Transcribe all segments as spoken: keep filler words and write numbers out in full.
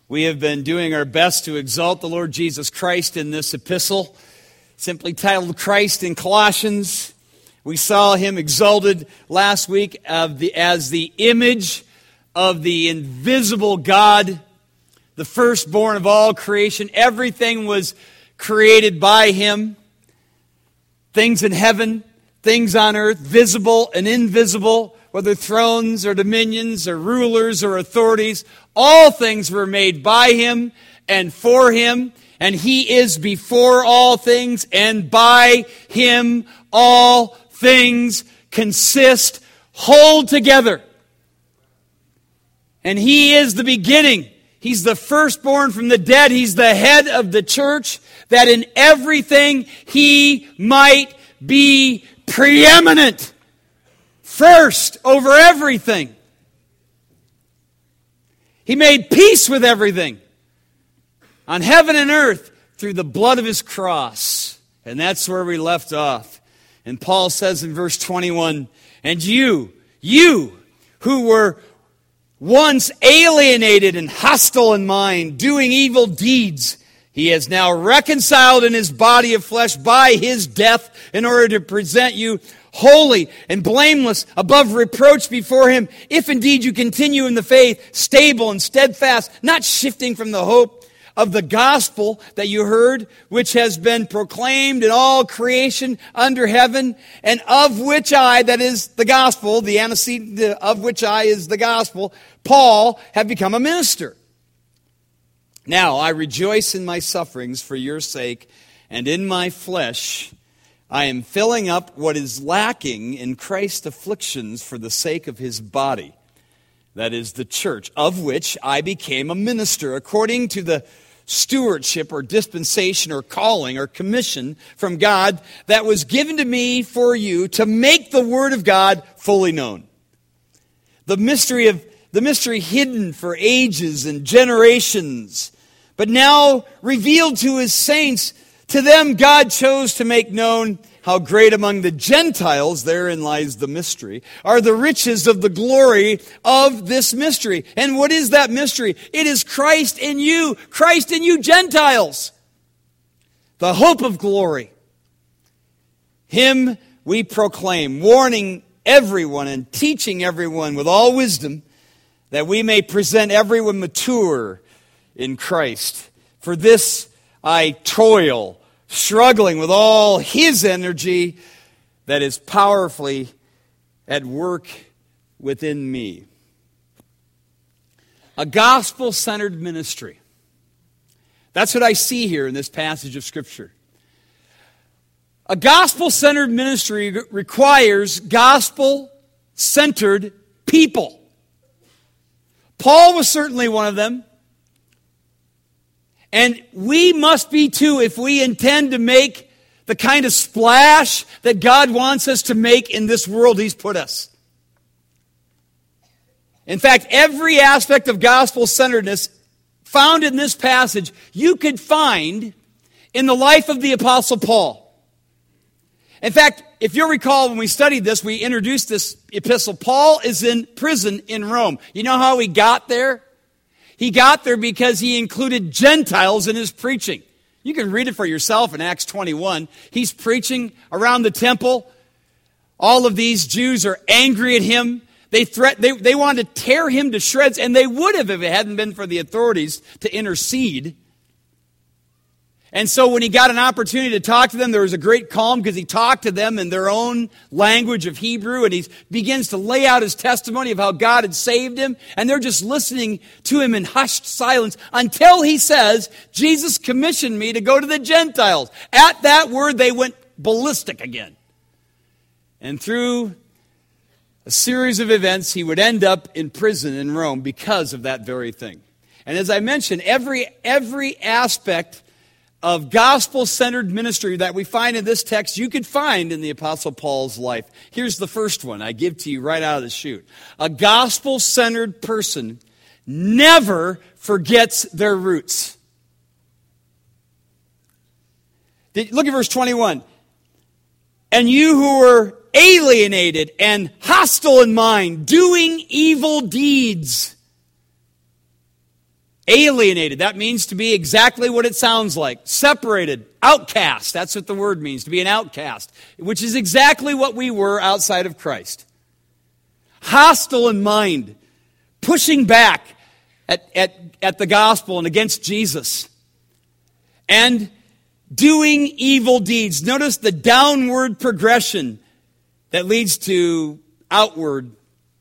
We have been doing our best to exalt the Lord Jesus Christ in this epistle, simply titled Christ in Colossians. We saw him exalted last week of the, as the image of the invisible God, the firstborn of all creation. Everything was created by him. Things in heaven, things on earth, visible and invisible, whether thrones or dominions or rulers or authorities, all things were made by him and for him, and he is before all things, and by him all things consist, hold together. And he is the beginning. He's the firstborn from the dead. He's the head of the church, that in everything he might be preeminent. First over everything. He made peace with everything on heaven and earth through the blood of his cross. And that's where we left off. And Paul says in verse twenty-one, and you, you who were once alienated and hostile in mind, doing evil deeds, he has now reconciled in his body of flesh by his death in order to present you holy and blameless above reproach before him, if indeed you continue in the faith, stable and steadfast, not shifting from the hope of the gospel that you heard, which has been proclaimed in all creation under heaven, and of which I, that is the gospel, the antecedent of which I is the gospel, Paul, have become a minister. Now I rejoice in my sufferings for your sake, and in my flesh I am filling up what is lacking in Christ's afflictions for the sake of his body, that is the church, of which I became a minister according to the stewardship or dispensation or calling or commission from God that was given to me for you to make the word of God fully known. The mystery of the mystery hidden for ages and generations, but now revealed to his saints. To them God chose to make known how great among the Gentiles, therein lies the mystery, are the riches of the glory of this mystery. And what is that mystery? It is Christ in you, Christ in you Gentiles, the hope of glory. Him we proclaim, warning everyone and teaching everyone with all wisdom, that we may present everyone mature in Christ. For this I toil, struggling with all his energy that is powerfully at work within me. A gospel-centered ministry. That's what I see here in this passage of Scripture. A gospel-centered ministry requires gospel-centered people. Paul was certainly one of them. And we must be too if we intend to make the kind of splash that God wants us to make in this world he's put us. In fact, every aspect of gospel-centeredness found in this passage, you could find in the life of the Apostle Paul. In fact, if you'll recall when we studied this, we introduced this epistle. Paul is in prison in Rome. You know how he got there? He got there because he included Gentiles in his preaching. You can read it for yourself in Acts twenty-one. He's preaching around the temple. All of these Jews are angry at him. They threat, they, they wanted to tear him to shreds, and they would have if it hadn't been for the authorities to intercede. And so when he got an opportunity to talk to them, there was a great calm because he talked to them in their own language of Hebrew, and he begins to lay out his testimony of how God had saved him, and they're just listening to him in hushed silence until he says, Jesus commissioned me to go to the Gentiles. At that word, they went ballistic again. And through a series of events, he would end up in prison in Rome because of that very thing. And as I mentioned, every every aspect of gospel-centered ministry that we find in this text, you could find in the Apostle Paul's life. Here's the first one I give to you right out of the chute. A gospel-centered person never forgets their roots. Look at verse twenty-one. And you who were alienated and hostile in mind, doing evil deeds. Alienated, that means to be exactly what it sounds like. Separated, outcast, that's what the word means, to be an outcast, which is exactly what we were outside of Christ. Hostile in mind, pushing back at, at, at the gospel and against Jesus. And doing evil deeds. Notice the downward progression that leads to outward,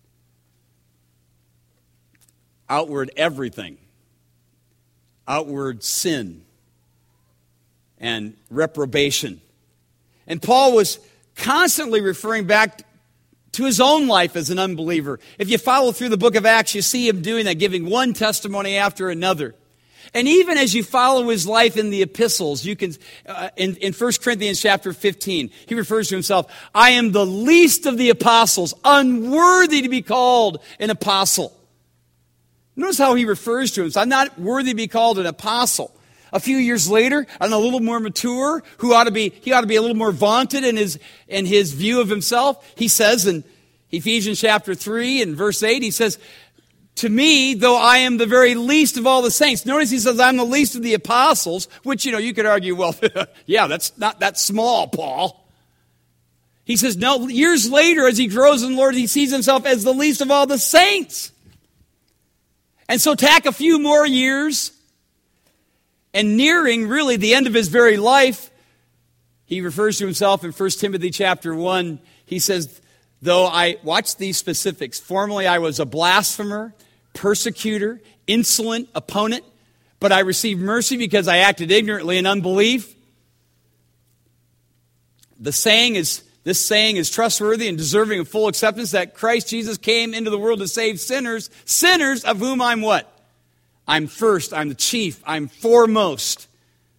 outward everything. Outward sin and reprobation. And Paul was constantly referring back to his own life as an unbeliever. If you follow through the book of Acts, you see him doing that, giving one testimony after another. And even as you follow his life in the epistles, you can, uh, in, in First Corinthians chapter fifteen, he refers to himself, I am the least of the apostles, unworthy to be called an apostle. Notice how he refers to himself. I'm not worthy to be called an apostle. A few years later, I'm a little more mature, who ought to be, he ought to be a little more vaunted in his, in his view of himself. He says in Ephesians chapter three and verse eight, he says, to me, though I am the very least of all the saints. Notice he says, I'm the least of the apostles, which, you know, you could argue, well, yeah, that's not that small, Paul. He says, no, years later, as he grows in the Lord, he sees himself as the least of all the saints. And so tack a few more years, and nearing really the end of his very life, he refers to himself in First Timothy chapter one. He says, though I, watch these specifics, formerly I was a blasphemer, persecutor, insolent opponent, but I received mercy because I acted ignorantly in unbelief. The saying is, this saying is trustworthy and deserving of full acceptance, that Christ Jesus came into the world to save sinners, sinners of whom I'm what? I'm first, I'm the chief, I'm foremost.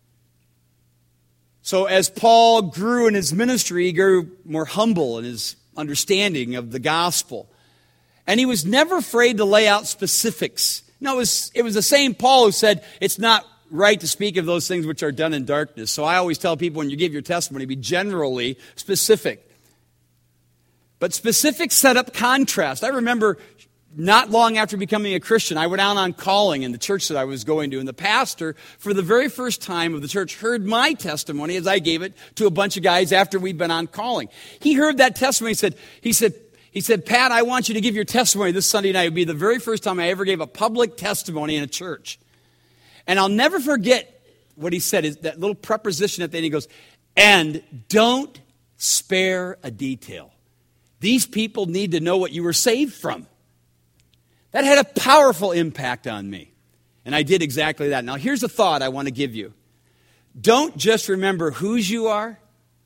So as Paul grew in his ministry, he grew more humble in his understanding of the gospel. And he was never afraid to lay out specifics. No, it was, it was the same Paul who said, it's not right to speak of those things which are done in darkness. So I always tell people when you give your testimony, be generally specific. But specifics set up contrast. I remember not long after becoming a Christian, I went out on calling in the church that I was going to. And the pastor, for the very first time of the church, heard my testimony as I gave it to a bunch of guys after we'd been on calling. He heard that testimony. He said, he said, he said, Pat, I want you to give your testimony this Sunday night. It would be the very first time I ever gave a public testimony in a church. And I'll never forget what he said, is that little preposition at the end. He goes, and don't spare a detail. These people need to know what you were saved from. That had a powerful impact on me. And I did exactly that. Now, here's a thought I want to give you. Don't just remember whose you are,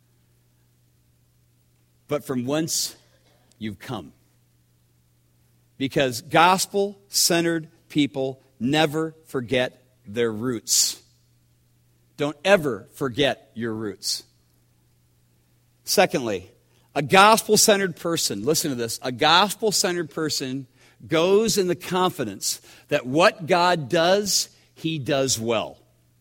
but from whence you've come. Because gospel-centered people never forget their roots. Don't ever forget your roots. Secondly, a gospel-centered person, listen to this, a gospel-centered person goes in the confidence that what God does, he does well.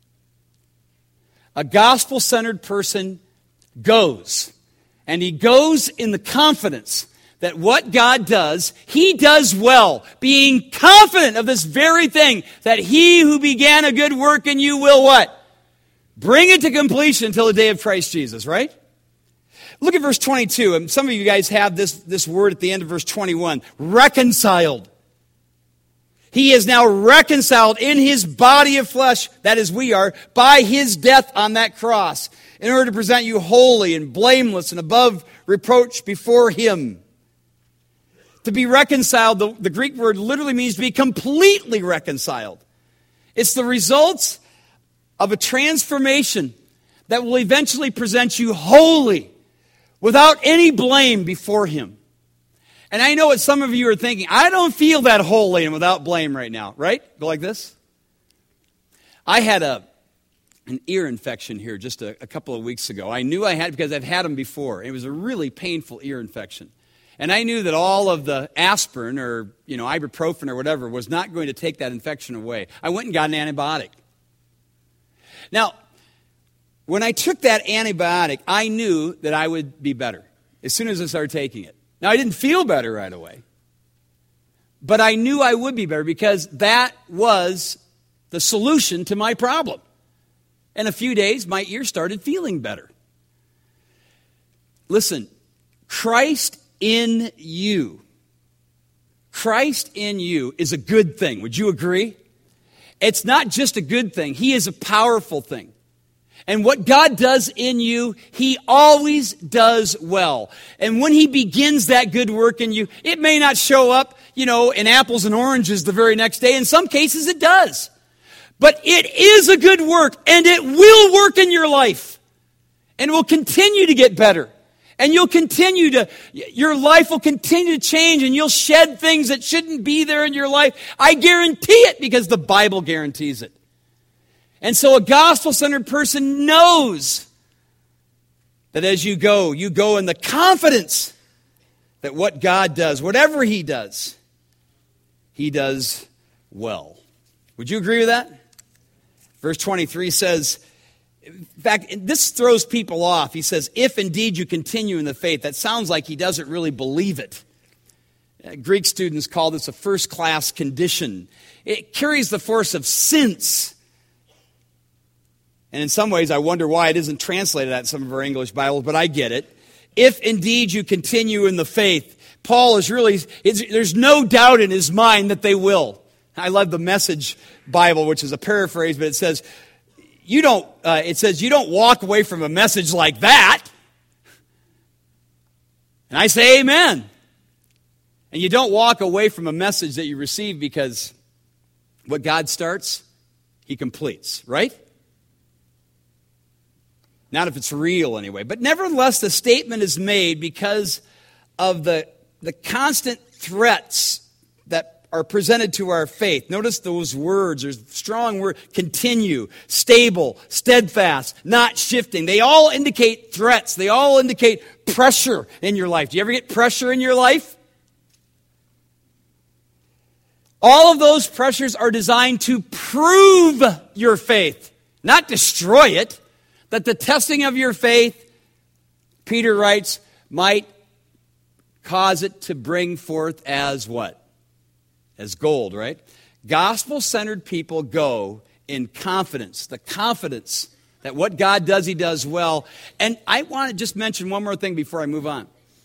A gospel-centered person goes, and he goes in the confidence that what God does, he does well, being confident of this very thing, that he who began a good work in you will what? Bring it to completion until the day of Christ Jesus, right? Look at verse twenty-two, and some of you guys have this, this word at the end of verse twenty-one, reconciled. He is now reconciled in his body of flesh, that is we are, by his death on that cross, in order to present you holy and blameless and above reproach before him. To be reconciled, the, the Greek word literally means to be completely reconciled. It's the results of a transformation that will eventually present you holy, without any blame before him. And I know what some of you are thinking. I don't feel that holy and without blame right now, right? Go like this. I had a an ear infection here just a, a couple of weeks ago. I knew I had it because I've had them before. It was a really painful ear infection. And I knew that all of the aspirin or, you know, ibuprofen or whatever was not going to take that infection away. I went and got an antibiotic. Now, when I took that antibiotic, I knew that I would be better as soon as I started taking it. Now, I didn't feel better right away, but I knew I would be better because that was the solution to my problem. In a few days, my ear started feeling better. Listen, Christ in you. Christ in you is a good thing. Would you agree? It's not just a good thing. He is a powerful thing. And what God does in you, He always does well. And when He begins that good work in you, it may not show up, you know, in apples and oranges the very next day. In some cases it does. But it is a good work, and it will work in your life. And it will continue to get better. And you'll continue to, your life will continue to change, and you'll shed things that shouldn't be there in your life. I guarantee it, because the Bible guarantees it. And so a gospel-centered person knows that as you go, you go in the confidence that what God does, whatever He does, He does well. Would you agree with that? Verse twenty-three says, in fact, this throws people off. He says, if indeed you continue in the faith. That sounds like he doesn't really believe it. Uh, Greek students call this a first-class condition. It carries the force of since. And in some ways, I wonder why it isn't translated that in some of our English Bibles, but I get it. If indeed you continue in the faith. Paul is really, there's no doubt in his mind that they will. I love the Message Bible, which is a paraphrase, but it says, you don't, uh, it says, you don't walk away from a message like that. And I say amen. And you don't walk away from a message that you receive because what God starts, He completes, right? Not if it's real anyway. But nevertheless, the statement is made because of the, the constant threats that are presented to our faith. Notice those words. There's strong words. Continue, stable, steadfast, not shifting. They all indicate threats. They all indicate pressure in your life. Do you ever get pressure in your life? All of those pressures are designed to prove your faith, not destroy it. That the testing of your faith, Peter writes, might cause it to bring forth as what? As gold, right? Gospel-centered people go in confidence. The confidence that what God does, He does well. And I want to just mention one more thing before I move on.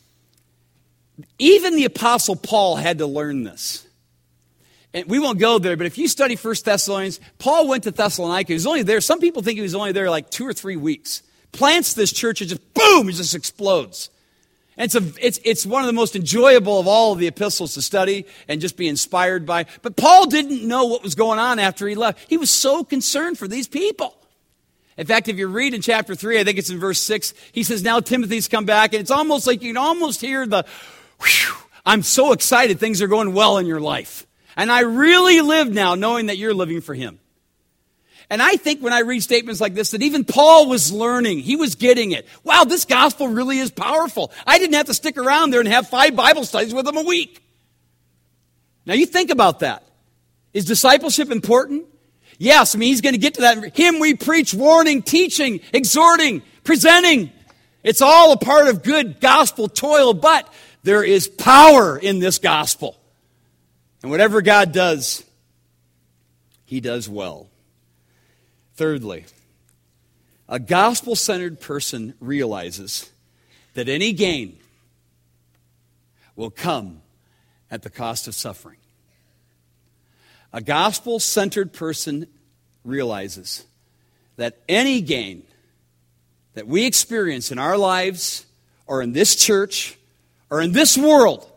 Even the Apostle Paul had to learn this. And we won't go there, but if you study First Thessalonians, Paul went to Thessalonica. He was only there. Some people think he was only there like two or three weeks. Plants this church and just boom, it just explodes. And it's a, it's it's one of the most enjoyable of all of the epistles to study and just be inspired by. But Paul didn't know what was going on after he left. He was so concerned for these people. In fact, if you read in chapter three, I think it's in verse six, he says, now Timothy's come back. And it's almost like you can almost hear the, whew, I'm so excited things are going well in your life. And I really live now knowing that you're living for Him. And I think when I read statements like this, that even Paul was learning. He was getting it. Wow, this gospel really is powerful. I didn't have to stick around there and have five Bible studies with them a week. Now you think about that. Is discipleship important? Yes, I mean, he's going to get to that. Him we preach, warning, teaching, exhorting, presenting. It's all a part of good gospel toil, but there is power in this gospel. And whatever God does, He does well. Thirdly, a gospel-centered person realizes that any gain will come at the cost of suffering. A gospel-centered person realizes that any gain that we experience in our lives or in this church or in this world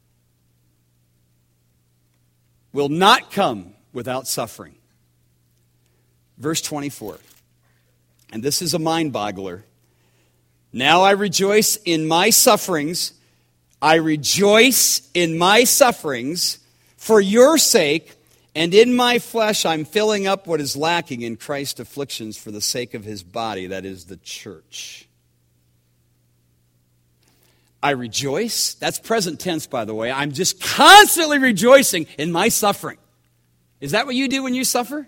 will not come without suffering. Verse twenty-four. And this is a mind-boggler. Now I rejoice in my sufferings. I rejoice in my sufferings for your sake, and in my flesh I'm filling up what is lacking in Christ's afflictions for the sake of His body, that is the church. I rejoice. That's present tense, by the way. I'm just constantly rejoicing in my suffering. Is that what you do when you suffer?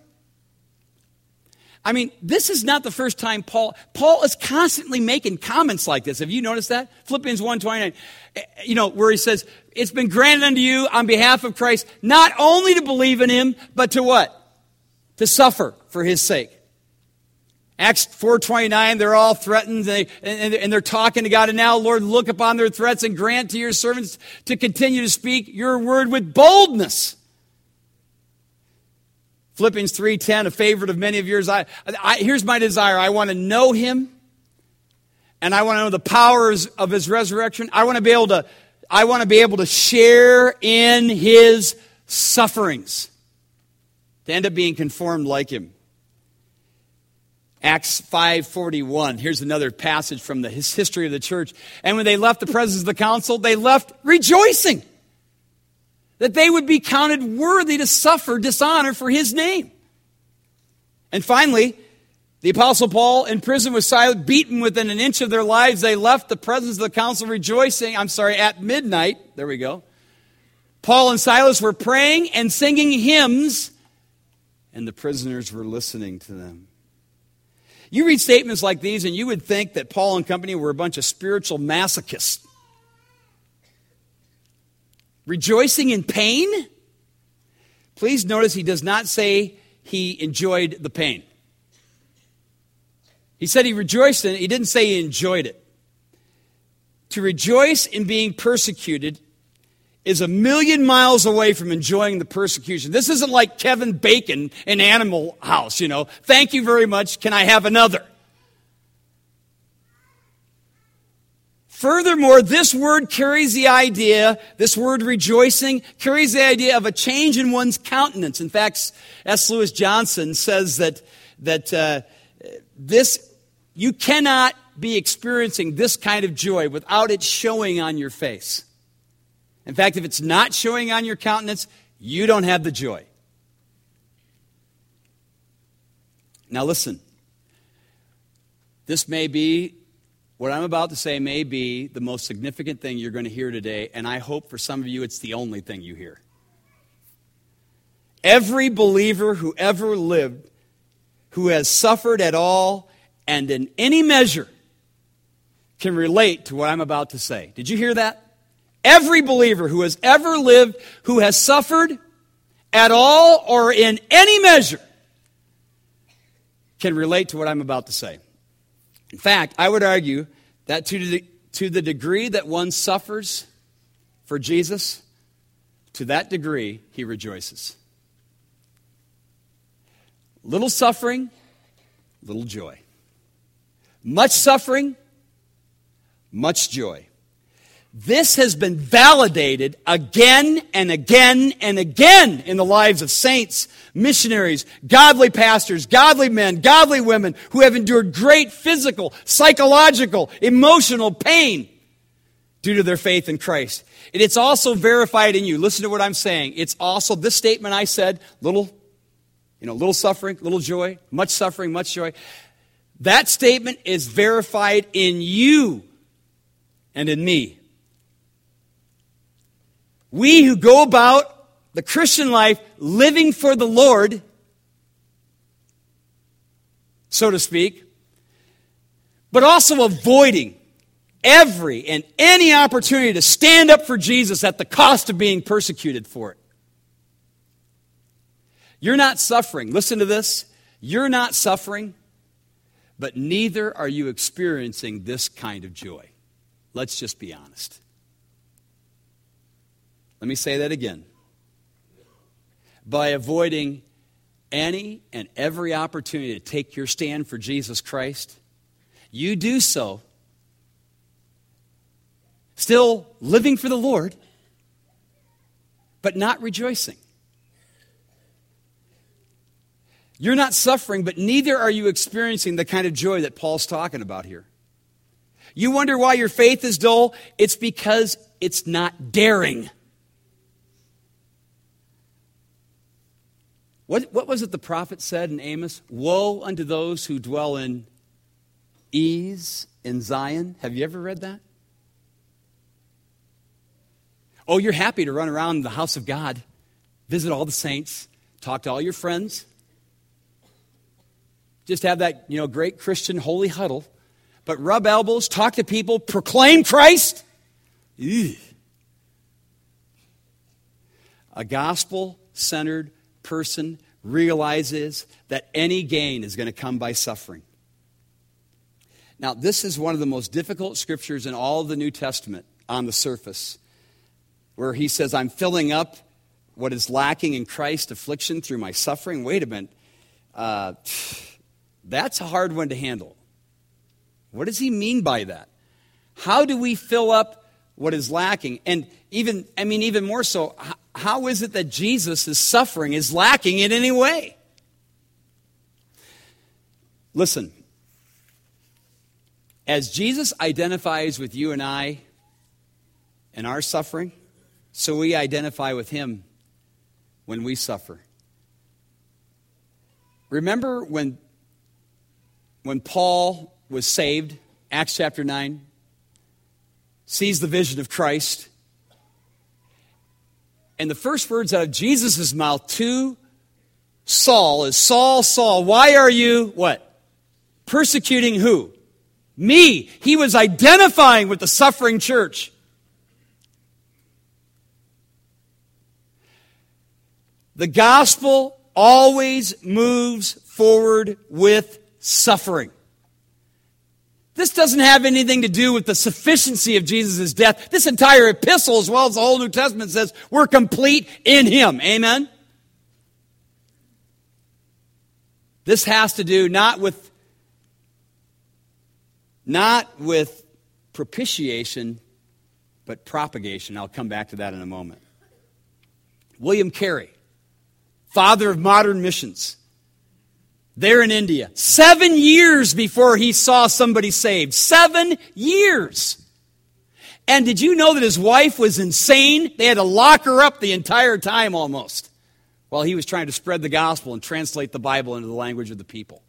I mean, this is not the first time Paul, Paul is constantly making comments like this. Have you noticed that? Philippians one twenty-nine, you know, where he says, it's been granted unto you on behalf of Christ, not only to believe in Him, but to what? to suffer for his sake. Acts four twenty-nine, they're all threatened, and, they, and, and they're talking to God. And now, Lord, look upon their threats and grant to your servants to continue to speak your word with boldness. Philippians three ten, a favorite of many of yours. I, I, here's my desire. I want to know him, and I want to know the powers of his resurrection. I want to be able to, I want to be able to share in his sufferings, to end up being conformed like him. Acts five forty-one. Here's another passage from the history of the church. And when they left the presence of the council, they left rejoicing that they would be counted worthy to suffer dishonor for his name. And finally, the Apostle Paul, in prison with Silas, beaten within an inch of their lives, they left the presence of the council rejoicing, I'm sorry, at midnight. There we go. Paul and Silas were praying and singing hymns, and the prisoners were listening to them. You read statements like these, and you would think that Paul and company were a bunch of spiritual masochists. Rejoicing in pain? Please notice he does not say he enjoyed the pain. He said he rejoiced in it. He didn't say he enjoyed it. To rejoice in being persecuted is a million miles away from enjoying the persecution. This isn't like Kevin Bacon in Animal House, you know. Thank you very much. Can I have another? Furthermore, this word carries the idea, this word rejoicing, carries the idea of a change in one's countenance. In fact, S. Lewis Johnson says that, that uh, this, you cannot be experiencing this kind of joy without it showing on your face. In fact, if it's not showing on your countenance, you don't have the joy. Now listen, this may be, what I'm about to say may be the most significant thing you're going to hear today, and I hope for some of you it's the only thing you hear. Every believer who ever lived, who has suffered at all and in any measure, can relate to what I'm about to say. Did you hear that? Every believer who has ever lived, who has suffered at all or in any measure, can relate to what I'm about to say. In fact, I would argue that to the, to the degree that one suffers for Jesus, to that degree he rejoices. Little suffering, little joy. Much suffering, much joy. This has been validated again and again and again in the lives of saints, missionaries, godly pastors, godly men, godly women who have endured great physical, psychological, emotional pain due to their faith in Christ. And it's also verified in you. Listen to what I'm saying. It's also this statement I said, little, you know, little suffering, little joy, much suffering, much joy. That statement is verified in you and in me. We who go about the Christian life living for the Lord, so to speak, but also avoiding every and any opportunity to stand up for Jesus at the cost of being persecuted for it. You're not suffering. Listen to this. You're not suffering, but neither are you experiencing this kind of joy. Let's just be honest. Let me say that again. By avoiding any and every opportunity to take your stand for Jesus Christ, you do so still living for the Lord, but not rejoicing. You're not suffering, but neither are you experiencing the kind of joy that Paul's talking about here. You wonder why your faith is dull? It's because it's not daring. What, what was it the prophet said in Amos? Woe unto those who dwell in ease in Zion. Have you ever read that? Oh, you're happy to run around the house of God, visit all the saints, talk to all your friends. Just have that, you know, great Christian holy huddle. But rub elbows, talk to people, proclaim Christ. Eugh. A gospel-centered person realizes that any gain is going to come by suffering. Now, this is one of the most difficult scriptures in all of the New Testament on the surface, where he says, I'm filling up what is lacking in Christ's affliction through my suffering. Wait a minute. Uh, that's a hard one to handle. What does he mean by that? How do we fill up what is lacking? And even, I mean, even more so, how is it that Jesus' suffering is lacking in any way? Listen, as Jesus identifies with you and I in our suffering, so we identify with him when we suffer. Remember when, when Paul was saved, Acts chapter nine, sees the vision of Christ, and the first words out of Jesus' mouth to Saul is, Saul, Saul, why are you, what? Persecuting who? Me. He was identifying with the suffering church. The gospel always moves forward with suffering. This doesn't have anything to do with the sufficiency of Jesus' death. This entire epistle, as well as the whole New Testament, says we're complete in him. Amen? This has to do not with, not with propitiation, but propagation. I'll come back to that in a moment. William Carey, father of modern missions, there in India, seven years before he saw somebody saved. Seven years. And did you know that his wife was insane? They had to lock her up the entire time almost, while he was trying to spread the gospel and translate the Bible into the language of the people.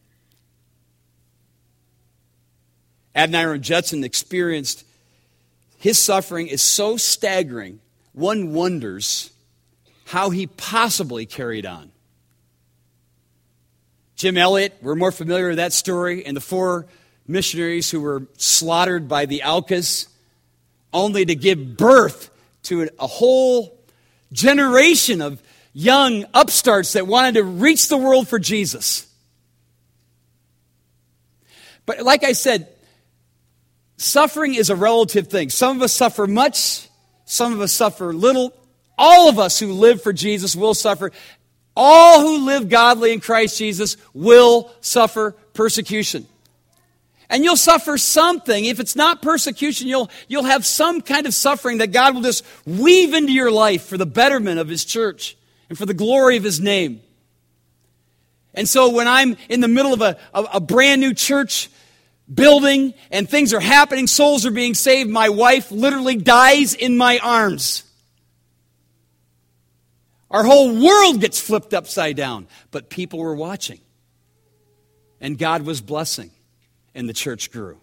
Adoniram Judson experienced, his suffering is so staggering, one wonders how he possibly carried on. Jim Elliot, we're more familiar with that story, and the four missionaries who were slaughtered by the Aucas, only to give birth to a whole generation of young upstarts that wanted to reach the world for Jesus. But like I said, suffering is a relative thing. Some of us suffer much, some of us suffer little. All of us who live for Jesus will suffer. All who live godly in Christ Jesus will suffer persecution. And you'll suffer something. If it's not persecution, you'll, you'll have some kind of suffering that God will just weave into your life for the betterment of his church and for the glory of his name. And so when I'm in the middle of a, a, a brand new church building and things are happening, souls are being saved, my wife literally dies in my arms. Our whole world gets flipped upside down. But people were watching. And God was blessing. And the church grew.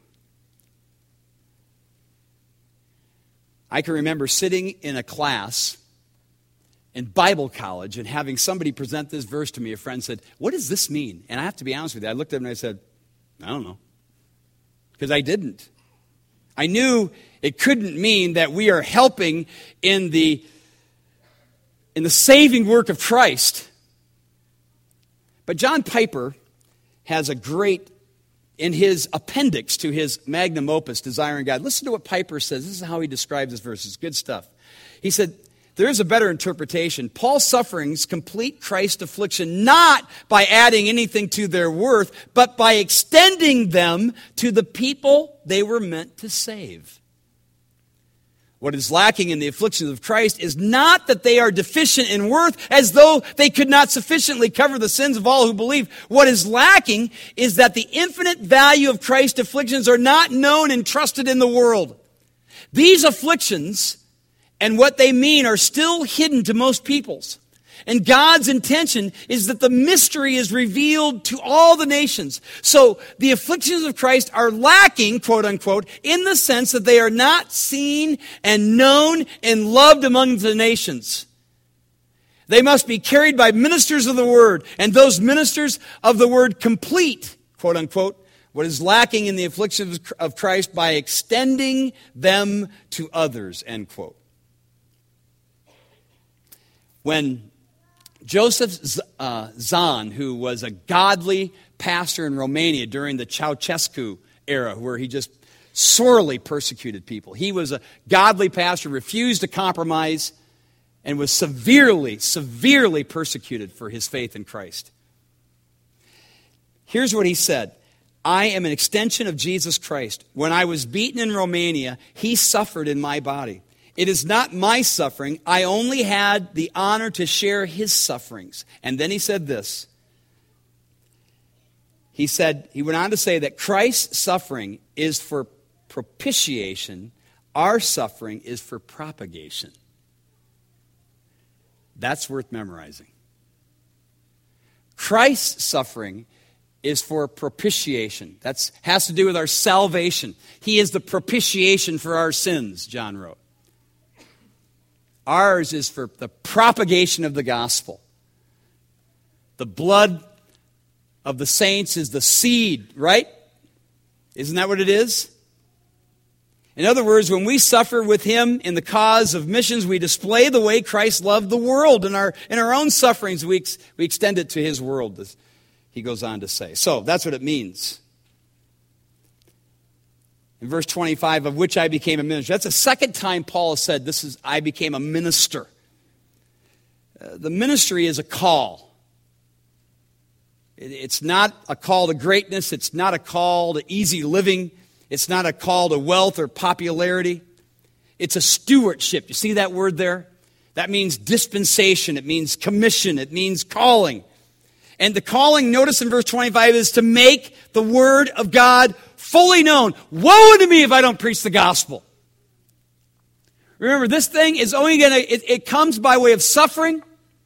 I can remember sitting in a class in Bible college and having somebody present this verse to me. A friend said, what does this mean? And I have to be honest with you. I looked at him and I said, I don't know. Because I didn't. I knew it couldn't mean that we are helping in the in the saving work of Christ. But John Piper has a great, in his appendix to his magnum opus, Desiring God. Listen to what Piper says. This is how he describes this verse. It's good stuff. He said, there is a better interpretation. Paul's sufferings complete Christ's affliction not by adding anything to their worth, but by extending them to the people they were meant to save. What is lacking in the afflictions of Christ is not that they are deficient in worth, as though they could not sufficiently cover the sins of all who believe. What is lacking is that the infinite value of Christ's afflictions are not known and trusted in the world. These afflictions and what they mean are still hidden to most peoples. And God's intention is that the mystery is revealed to all the nations. So the afflictions of Christ are lacking, quote unquote, in the sense that they are not seen and known and loved among the nations. They must be carried by ministers of the word, and those ministers of the word complete, quote unquote, what is lacking in the afflictions of Christ by extending them to others, end quote. When Joseph uh, Zahn, who was a godly pastor in Romania during the Ceausescu era, where he just sorely persecuted people. He was a godly pastor, refused to compromise, and was severely, severely persecuted for his faith in Christ. Here's what he said. I am an extension of Jesus Christ. When I was beaten in Romania, he suffered in my body. It is not my suffering. I only had the honor to share his sufferings. And then he said this. He said, he went on to say that Christ's suffering is for propitiation. Our suffering is for propagation. That's worth memorizing. Christ's suffering is for propitiation. That has to do with our salvation. He is the propitiation for our sins, John wrote. Ours is for the propagation of the gospel. The blood of the saints is the seed, right? Isn't that what it is? In other words, when we suffer with him in the cause of missions, we display the way Christ loved the world. In our, in our own sufferings, we, ex, we extend it to his world, as he goes on to say. So, that's what it means. In verse twenty-five, of which I became a minister. That's the second time Paul has said, this is, I became a minister. Uh, the ministry is a call. It, it's not a call to greatness. It's not a call to easy living. It's not a call to wealth or popularity. It's a stewardship. You see that word there? That means dispensation. It means commission. It means calling. And the calling, notice in verse twenty-five, is to make the word of God fully known. Woe unto me if I don't preach the gospel. Remember, this thing is only going to, it, it comes by way of suffering.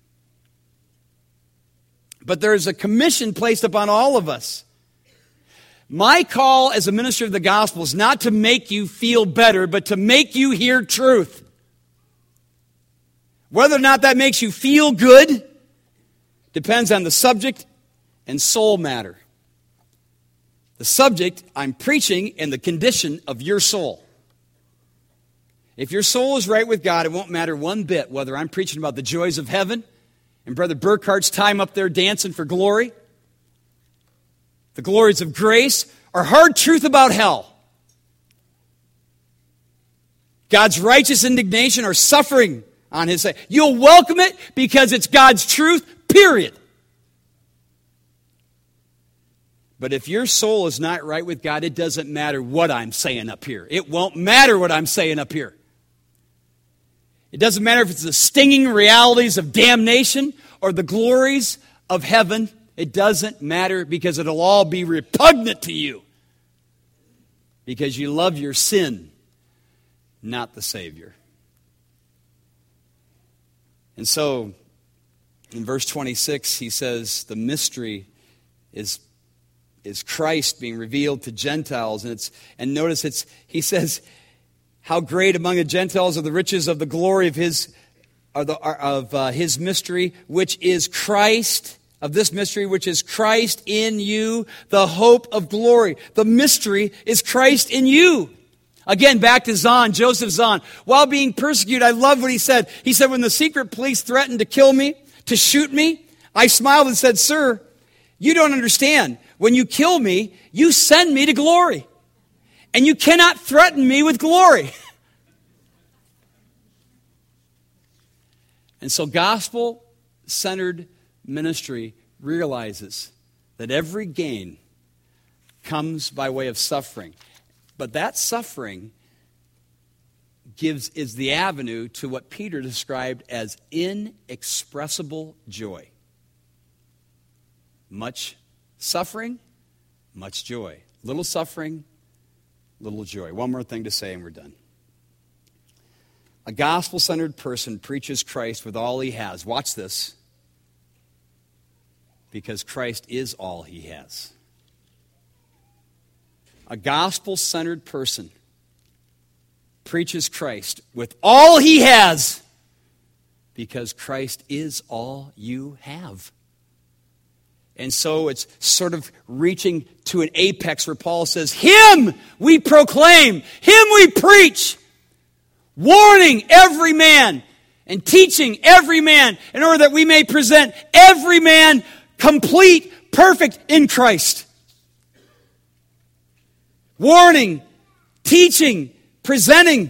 But there's a commission placed upon all of us. My call as a minister of the gospel is not to make you feel better, but to make you hear truth. Whether or not that makes you feel good depends on the subject and soul matter. The subject, I'm preaching, and the condition of your soul. If your soul is right with God, it won't matter one bit whether I'm preaching about the joys of heaven and Brother Burkhart's time up there dancing for glory, the glories of grace, or hard truth about hell. God's righteous indignation or suffering on his side. You'll welcome it because it's God's truth, period. But if your soul is not right with God, it doesn't matter what I'm saying up here. It won't matter what I'm saying up here. It doesn't matter if it's the stinging realities of damnation or the glories of heaven. It doesn't matter because it'll all be repugnant to you. Because you love your sin, not the Savior. And so, in verse twenty-six, he says, the mystery is is Christ being revealed to Gentiles. And it's and notice it's he says, how great among the Gentiles are the riches of the glory of his are the, are, of uh, his mystery, which is Christ, of this mystery, which is Christ in you, the hope of glory. The mystery is Christ in you. Again, back to Zahn, Joseph Zahn. While being persecuted, I love what he said. He said, when the secret police threatened to kill me, to shoot me, I smiled and said, sir, you don't understand. When you kill me, you send me to glory. And you cannot threaten me with glory. And so gospel-centered ministry realizes that every gain comes by way of suffering. But that suffering gives is the avenue to what Peter described as inexpressible joy. Much suffering, much joy. Little suffering, little joy. One more thing to say and we're done. A gospel-centered person preaches Christ with all he has. Watch this. Because Christ is all he has. A gospel-centered person preaches Christ with all he has because Christ is all you have. And so it's sort of reaching to an apex where Paul says, him we proclaim, him we preach, warning every man and teaching every man in order that we may present every man complete, perfect in Christ. Warning, teaching, presenting.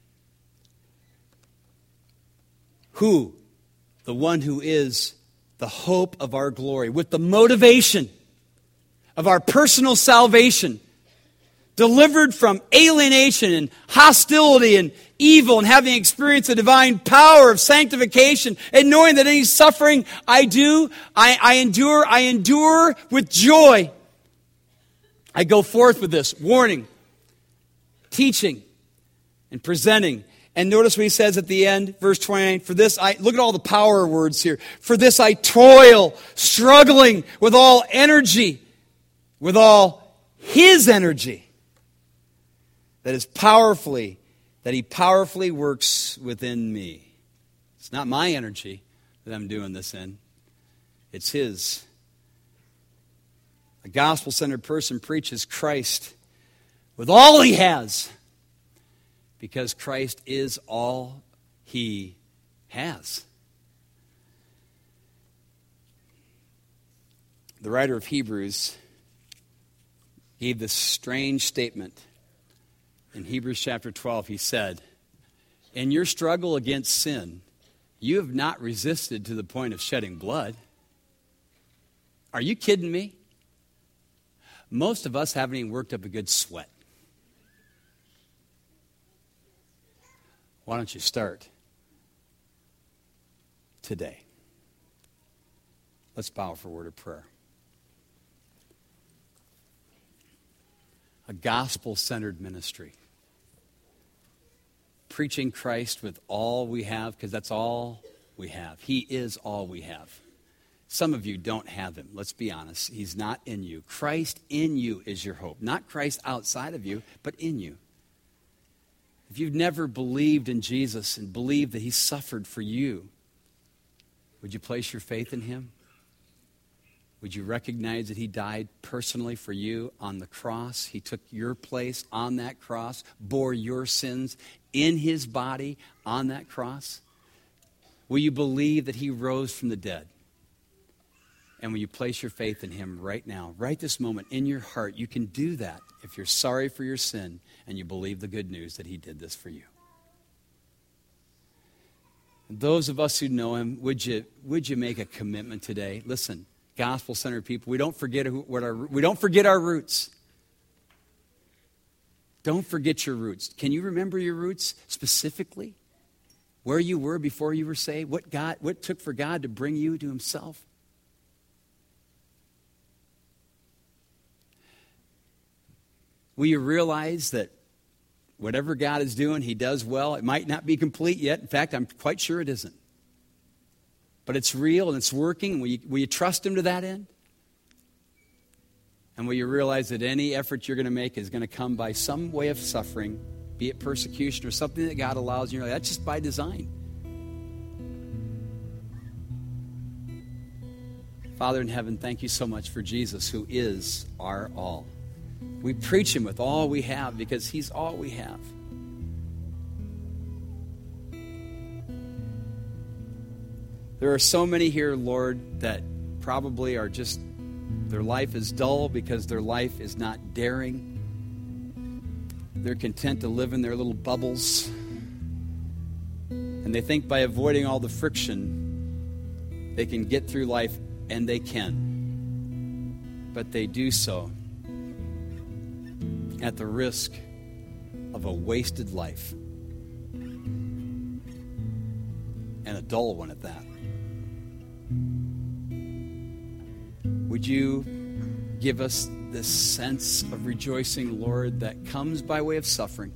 Who? The one who is the hope of our glory, with the motivation of our personal salvation, delivered from alienation and hostility and evil, and having experienced the divine power of sanctification, and knowing that any suffering I do, I, I endure, I endure with joy. I go forth with this warning, teaching, and presenting. And notice what he says at the end, verse twenty-nine, for this I, look at all the power words here. For this I toil, struggling with all energy, with all his energy, that is powerfully, that he powerfully works within me. It's not my energy that I'm doing this in. It's his. A gospel-centered person preaches Christ with all he has, because Christ is all he has. The writer of Hebrews gave this strange statement. In Hebrews chapter twelve, he said, in your struggle against sin, you have not resisted to the point of shedding blood. Are you kidding me? Most of us haven't even worked up a good sweat. Why don't you start today? Let's bow for a word of prayer. A gospel-centered ministry. Preaching Christ with all we have, because that's all we have. He is all we have. Some of you don't have him. Let's be honest. He's not in you. Christ in you is your hope. Not Christ outside of you, but in you. If you've never believed in Jesus and believed that he suffered for you, would you place your faith in him? Would you recognize that he died personally for you on the cross? He took your place on that cross, bore your sins in his body on that cross. Will you believe that he rose from the dead? And will you place your faith in him right now, right this moment, in your heart? You can do that if you're sorry for your sin and you believe the good news that he did this for you. And those of us who know him, would you, would you make a commitment today? Listen, gospel-centered people, we don't forget who, what our we don't forget our roots. Don't forget your roots. Can you remember your roots specifically? Where you were before you were saved? What God, what it took for God to bring you to himself? Will you realize that whatever God is doing, he does well? It might not be complete yet. In fact, I'm quite sure it isn't. But it's real and it's working. Will you, will you trust him to that end? And will you realize that any effort you're going to make is going to come by some way of suffering, be it persecution or something that God allows in your life? That's just by design. Father in heaven, thank you so much for Jesus, who is our all. We preach him with all we have because he's all we have. There are so many here, Lord, that probably are just, their life is dull because their life is not daring. They're content to live in their little bubbles. And they think by avoiding all the friction, they can get through life, and they can. But they do so at the risk of a wasted life. And a dull one at that. Would you give us this sense of rejoicing, Lord, that comes by way of suffering,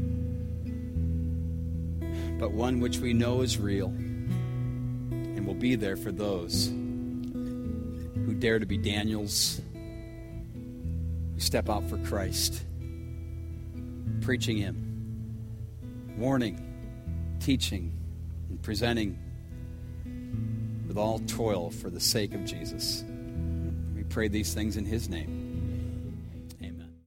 but one which we know is real and will be there for those who dare to be Daniels, who step out for Christ, preaching him, warning, teaching, and presenting with all toil for the sake of Jesus. We pray these things in his name.